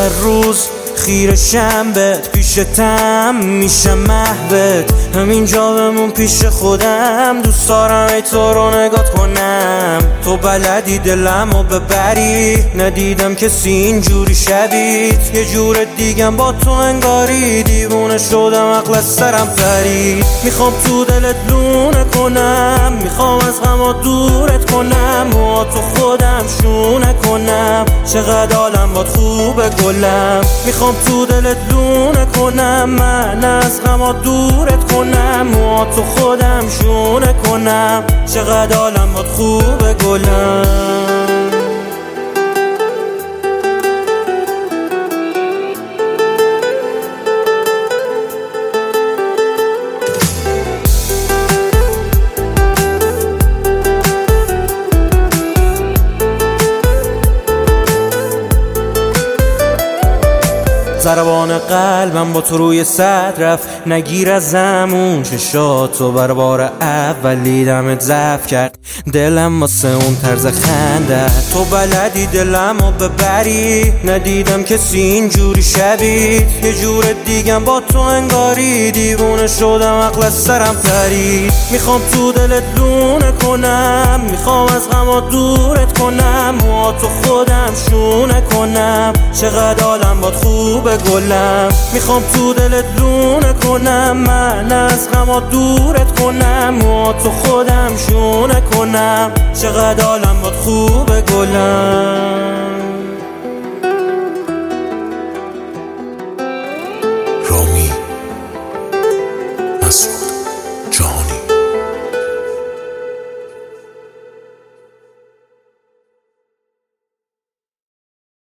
هر روز خیرشم بهت، پیشتم میشم محوت، همینجا بمون پیش خودم. دوست دارم ای تو رو نگات کنم، تو بلدی دلمو ببری، ندیدم کسی اینجوری شبیت. یه جور دیگم با تو انگاری، دیوونه شدم عقل از سرم پرید. میخوام تو دلت لونه کنم، میخوام از غمات دورت کنم، موهاتو خودم شونه کنم، چقدر حالم باد خوبه گلم. میخوام تو دلت لونه کنم، من از غمات دورت کنم، موهاتو خودم شونه کنم، چقدر حالم باد خوبه گلم. ضربان قلبم با تو روی صد رفت، نگیر از زمون چشاتو بر بار اول دیدمت ضعف کرد، دلم واسه اون طرز خنده. تو بلدی دلمو ببری، ندیدم کسی اینجوری شبیت. یه جور دیگم با تو انگاری، دیوونه شدم عقل از سرم پرید. میخوام تو دلت لونه کنم، میخوام از غمات دورت کنم، موهاتو خودم شونه کنم، چقدر حالم باد خوبه گلم. میخوام تو دلت لونه کنم، من از غمات دورت کنم، موهاتو خودم شونه کنم، چقدر حالم باد خوبه گلم.